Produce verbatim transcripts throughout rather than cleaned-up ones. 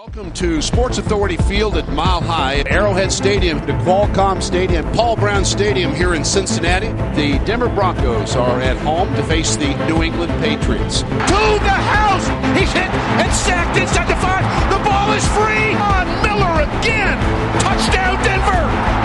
Welcome to Sports Authority Field at Mile High, at Arrowhead Stadium, to Qualcomm Stadium, Paul Brown Stadium here in Cincinnati. The Denver Broncos are at home to face the New England Patriots. To the house! He's hit and sacked inside the five. The ball is free! On Miller again! Touchdown Denver!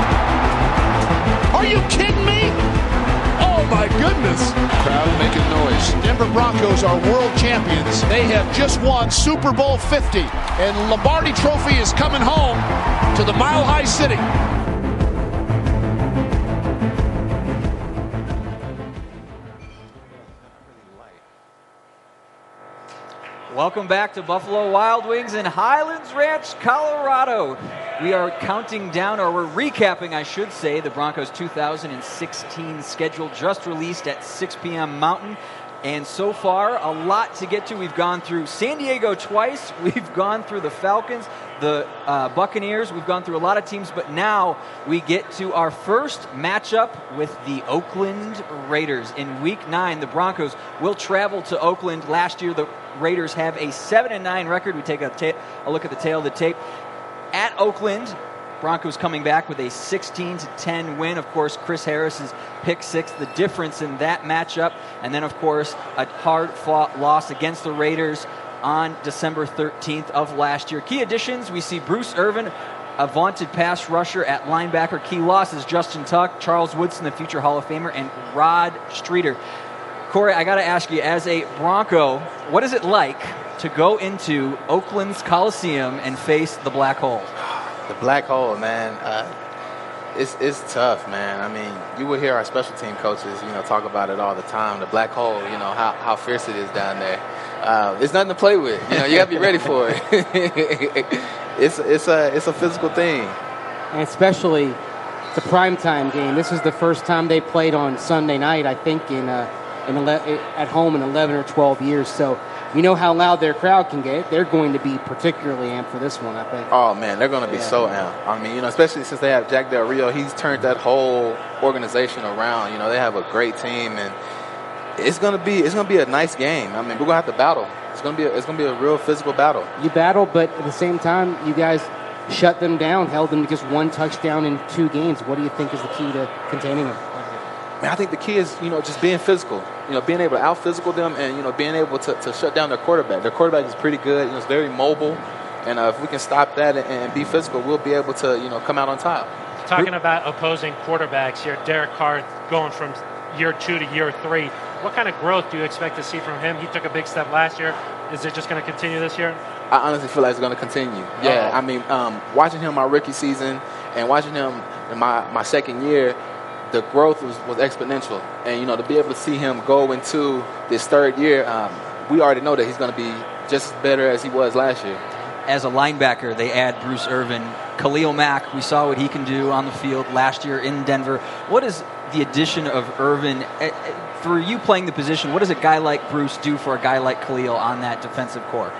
Are you kidding me? Oh my goodness! Crowd making noise. Denver Broncos are world champions. They have just won Super Bowl fifty, and Lombardi Trophy is coming home to the Mile High City. Welcome back to Buffalo Wild Wings in Highlands Ranch, Colorado. We are counting down, or we're recapping, I should say, the Broncos' two thousand sixteen schedule just released at six p.m. Mountain. And so far, a lot to get to. We've gone through San Diego twice. We've gone through the Falcons, the uh, Buccaneers. We've gone through a lot of teams. But now we get to our first matchup with the Oakland Raiders. In Week nine, the Broncos will travel to Oakland. Last year, the Raiders have a seven and nine record. We take a, ta- a look at the tail of the tape. At Oakland, Broncos coming back with a sixteen to ten win. Of course, Chris Harris's pick six, the difference in that matchup. And then, of course, a hard-fought loss against the Raiders on December thirteenth of last year. Key additions, we see Bruce Irvin, a vaunted pass rusher at linebacker. Key losses, Justin Tuck, Charles Woodson, the future Hall of Famer, and Rod Streeter. Corey, I got to ask you, as a Bronco, what is it like to go into Oakland's Coliseum and face the Black Hole? The Black Hole, man, uh, it's it's tough, man. I mean, you will hear our special team coaches, you know, talk about it all the time. The Black Hole, you know, how, how fierce it is down there. Uh, it's nothing to play with. You know, you got to be ready for it. it's it's a it's a physical thing. And especially, it's a primetime game. This is the first time they played on Sunday night, I think, in uh, in ele- at home in eleven or twelve years. So you know how loud their crowd can get. They're going to be particularly amped for this one, I think. Oh, man, they're going to be yeah. so amped. I mean, you know, especially since they have Jack Del Rio. He's turned that whole organization around. You know, they have a great team, and it's going to be it's going to be a nice game. I mean, we're going to have to battle. It's going to be a, it's going to be a real physical battle. You battle, but at the same time, you guys shut them down, held them to just one touchdown in two games. What do you think is the key to containing them? Man, I think the key is, you know, just being physical. You know, being able to out-physical them and, you know, being able to, to shut down their quarterback. Their quarterback is pretty good. You know, it's very mobile. And uh, if we can stop that and, and be physical, we'll be able to, you know, come out on top. Talking about opposing quarterbacks here, Derek Carr going from year two to year three. What kind of growth do you expect to see from him? He took a big step last year. Is it just going to continue this year? I honestly feel like it's going to continue. Yeah, Uh-oh. I mean, um, watching him my rookie season and watching him in my, my second year, the growth was, was exponential. And, you know, to be able to see him go into this third year, um, we already know that he's going to be just as better as he was last year. As a linebacker, they add Bruce Irvin. Khalil Mack, we saw what he can do on the field last year in Denver. What is the addition of Irvin, for you playing the position, what does a guy like Bruce do for a guy like Khalil on that defensive core?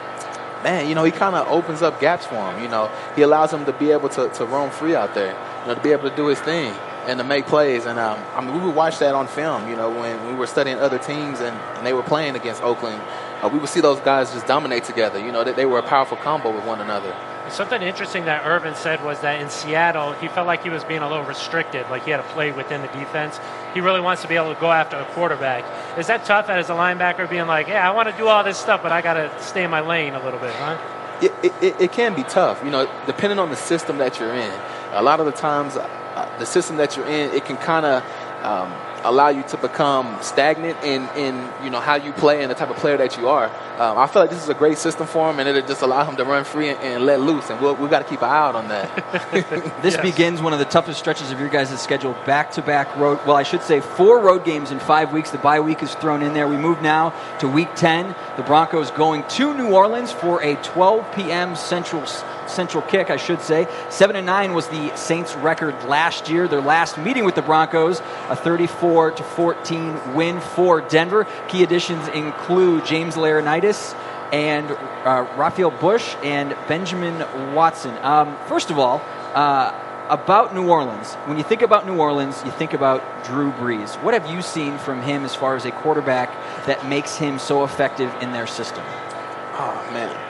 Man, you know, he kind of opens up gaps for him. You know, he allows him to be able to, to roam free out there, you know, to be able to do his thing and to make plays. And, um, I mean, we would watch that on film, you know, when we were studying other teams and, and they were playing against Oakland. Uh, we would see those guys just dominate together. You know, that they were a powerful combo with one another. Something interesting that Irvin said was that in Seattle, he felt like he was being a little restricted, like he had to play within the defense. He really wants to be able to go after a quarterback. Is that tough as a linebacker, being like, yeah, I want to do all this stuff, but I got to stay in my lane a little bit, huh? It, it, it can be tough, you know, depending on the system that you're in. A lot of the times, uh, the system that you're in, it can kind of um, allow you to become stagnant in, in, you know, how you play and the type of player that you are. Um, I feel like this is a great system for him, and it'll just allow him to run free and, and let loose, and we'll, we've got to keep an eye out on that. This yes. begins one of the toughest stretches of your guys' schedule, back-to-back road, well, I should say four road games in five weeks. The bye week is thrown in there. We move now to week ten. The Broncos going to New Orleans for a twelve p.m. Central Central kick, I should say. Seven and nine was the Saints' record last year. Their last meeting with the Broncos, a thirty-four to fourteen win for Denver. Key additions include James Laurinaitis and uh, Raphael Bush and Benjamin Watson. Um, first of all, uh, about New Orleans. When you think about New Orleans, you think about Drew Brees. What have you seen from him as far as a quarterback that makes him so effective in their system? Oh, man.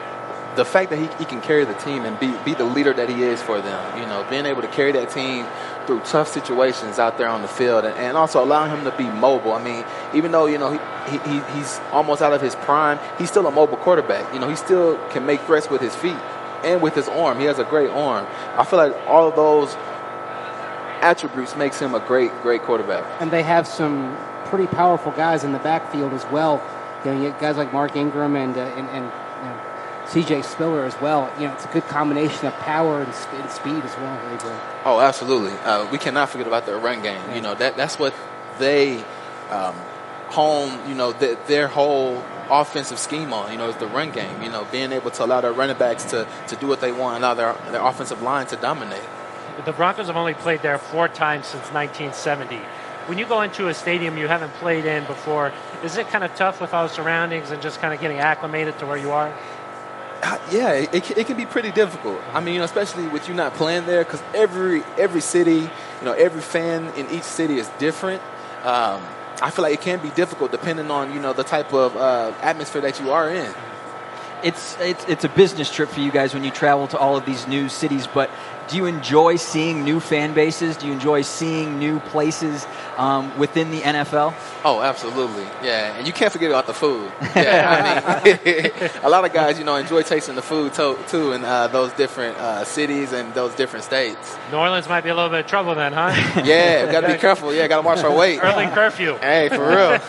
the fact that he, he can carry the team and be, be the leader that he is for them, you know, being able to carry that team through tough situations out there on the field, and, and also allowing him to be mobile. I mean, even though, you know, he, he he's almost out of his prime, he's still a mobile quarterback. You know, he still can make threats with his feet and with his arm. He has a great arm. I feel like all of those attributes makes him a great, great quarterback. And they have some pretty powerful guys in the backfield as well. You know, you have guys like Mark Ingram and, uh, and, and you know, C J Spiller as well. You know, it's a good combination of power and, and speed as well. Really. Oh, absolutely. Uh, we cannot forget about their run game. You know, that that's what they um, hone, you know, th- their whole offensive scheme on, you know, is the run game. You know, being able to allow their running backs to, to do what they want, allow their, their offensive line to dominate. The Broncos have only played there four times since nineteen seventy. When you go into a stadium you haven't played in before, is it kind of tough with all the surroundings and just kind of getting acclimated to where you are? Uh, yeah, it, it, it can be pretty difficult. I mean, you know, especially with you not playing there, because every every city, you know, every fan in each city is different. Um, I feel like it can be difficult depending on, you know, the type of uh, atmosphere that you are in. It's, it's it's a business trip for you guys when you travel to all of these new cities, but do you enjoy seeing new fan bases? Do you enjoy seeing new places um, within the N F L? Oh, absolutely. Yeah, and you can't forget about the food. Yeah, I mean, a lot of guys, you know, enjoy tasting the food too, too in uh, those different uh, cities and those different states. New Orleans might be a little bit of trouble then, huh? Yeah, got to be careful. Yeah, got to watch our weight. Early curfew. Hey, for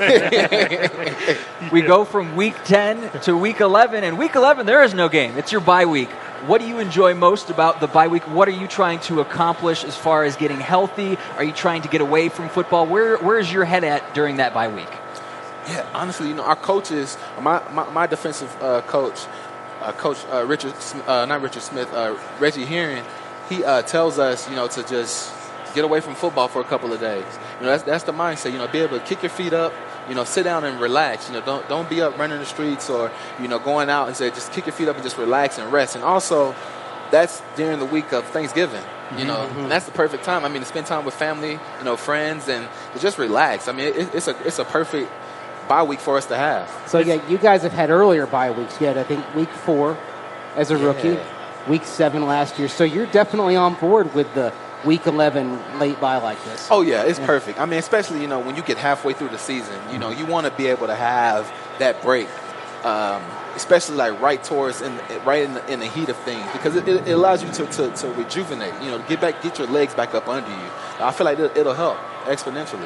real. We go from week ten to week eleven, and week eleven there is no game. It's your bye week. What do you enjoy most about the bye week? What are you trying to accomplish as far as getting healthy? Are you trying to get away from football? Where Where is your head at during that bye week? Yeah, honestly, you know, our coaches, my my, my defensive uh, coach, uh, Coach uh, Richard, uh, not Richard Smith, uh, Reggie Heron, he uh, tells us, you know, to just get away from football for a couple of days. You know, that's that's the mindset. You know, be able to kick your feet up. You know, sit down and relax. You know, don't don't be up running the streets or, you know, going out and say, just kick your feet up and just relax and rest. And also, that's during the week of Thanksgiving. You know, mm-hmm. and that's the perfect time. I mean, to spend time with family, you know, friends, and to just relax. I mean, it, it's a it's a perfect bye week for us to have. So yeah, you guys have had earlier bye weeks. You had, I think, week four as a yeah. rookie, week seven last year. So you're definitely on board with the week eleven late bye like this. Oh, yeah, it's yeah. perfect. I mean, especially, you know, when you get halfway through the season, you know, you want to be able to have that break, um, especially like right towards, in, right in the, in the heat of things, because it, it allows you to, to, to rejuvenate, you know, get back, get your legs back up under you. I feel like it, it'll help exponentially.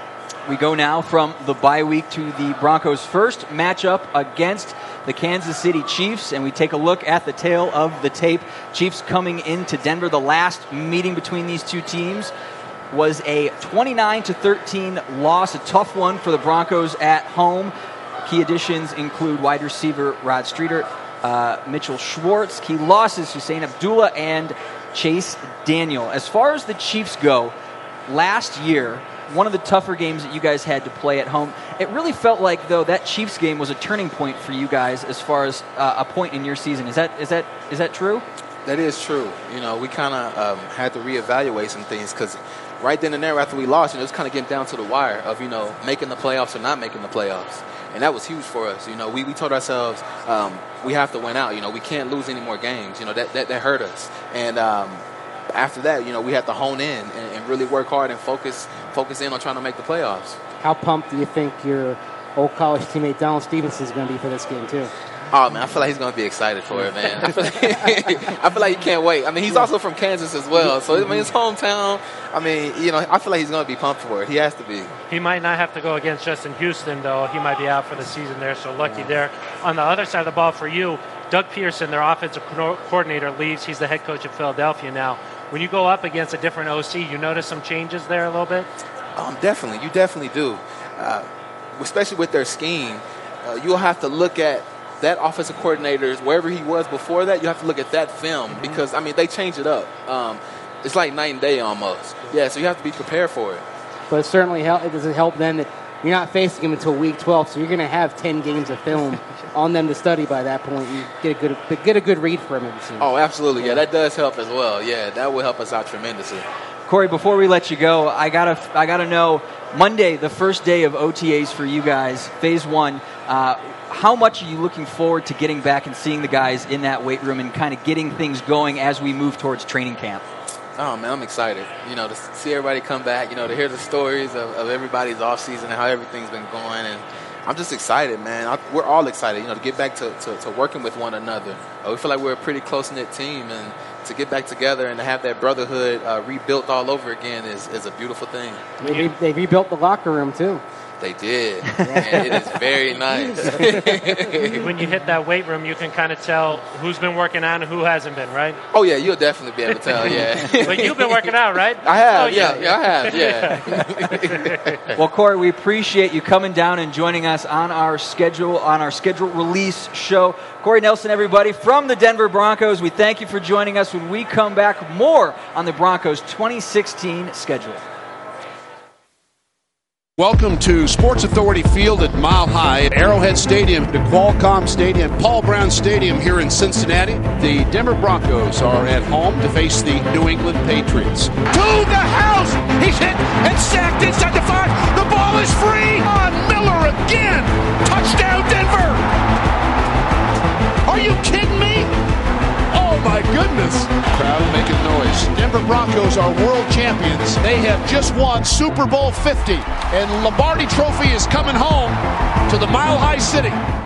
We go now from the bye week to the Broncos' first matchup against the Kansas City Chiefs, and we take a look at the tail of the tape. Chiefs coming into Denver. The last meeting between these two teams was a twenty-nine to thirteen loss, a tough one for the Broncos at home. Key additions include wide receiver Rod Streeter, uh, Mitchell Schwartz. Key losses, Hussein Abdullah and Chase Daniel. As far as the Chiefs go, last year, one of the tougher games that you guys had to play at home. It really felt like, though, that Chiefs game was a turning point for you guys as far as uh, a point in your season. Is that is that is that true? That is true. You know, we kind of um, had to reevaluate some things because right then and there after we lost, you know, it was kind of getting down to the wire of, you know, making the playoffs or not making the playoffs. And that was huge for us. You know, we, we told ourselves um, we have to win out. You know, we can't lose any more games. You know, that, that, that hurt us. And um, after that, you know, we had to hone in and, and really work hard and focus focus in on trying to make the playoffs. How pumped do you think your old college teammate Donald Stevenson is going to be for this game too? Oh, man, I feel like he's going to be excited for it, man. I feel like, I feel like he can't wait. I mean, he's also from Kansas as well, so I mean, his hometown. I mean, you know, I feel like he's going to be pumped for it. He has to be. He might not have to go against Justin Houston, though. He might be out for the season there, so lucky there. On the other side of the ball for you, Doug Peterson, their offensive coordinator, leaves. He's the head coach of Philadelphia now. When you go up against a different O C, you notice some changes there a little bit? Um, definitely. You definitely do. Uh, especially with their scheme, uh, you'll have to look at that offensive coordinator, wherever he was before that, you have to look at that film mm-hmm. because, I mean, they change it up. Um, it's like night and day almost. Yeah, so you have to be prepared for it. But it certainly help, it does it help then that you're not facing them until week twelve, so you're going to have ten games of film on them to study by that point. You get a good get a good read for them. Oh, absolutely. Yeah. yeah, that does help as well. Yeah, that will help us out tremendously. Corey, before we let you go, I gotta I gotta know, Monday, the first day of O T As for you guys, phase one. Uh, how much are you looking forward to getting back and seeing the guys in that weight room and kind of getting things going as we move towards training camp? Oh, man, I'm excited, you know, to see everybody come back, you know, to hear the stories of, of everybody's offseason and how everything's been going. And I'm just excited, man. I, we're all excited, you know, to get back to, to, to working with one another. Uh, we feel like we're a pretty close-knit team, and to get back together and to have that brotherhood uh, rebuilt all over again is, is a beautiful thing. They, re- they rebuilt the locker room, too. They did. And it is very nice. When you hit that weight room, you can kind of tell who's been working out and who hasn't been, right? Oh, yeah, you'll definitely be able to tell, yeah. But you've been working out, right? I have, oh, yeah, yeah, I have, yeah. Well, Corey, we appreciate you coming down and joining us on our schedule, on our scheduled release show. Corey Nelson, everybody, from the Denver Broncos, we thank you for joining us. When we come back, more on the Broncos twenty sixteen schedule. Welcome to Sports Authority Field at Mile High, at Arrowhead Stadium, to Qualcomm Stadium, Paul Brown Stadium here in Cincinnati. The Denver Broncos are at home to face the New England Patriots. To the house! He's hit and sacked inside the five. The ball is free on Miller again. Touchdown, Denver! Are you kidding me? Oh my goodness! Crowd making noise. Denver Broncos are world champions. They have just won Super Bowl fifty, and Lombardi Trophy is coming home to the Mile High City.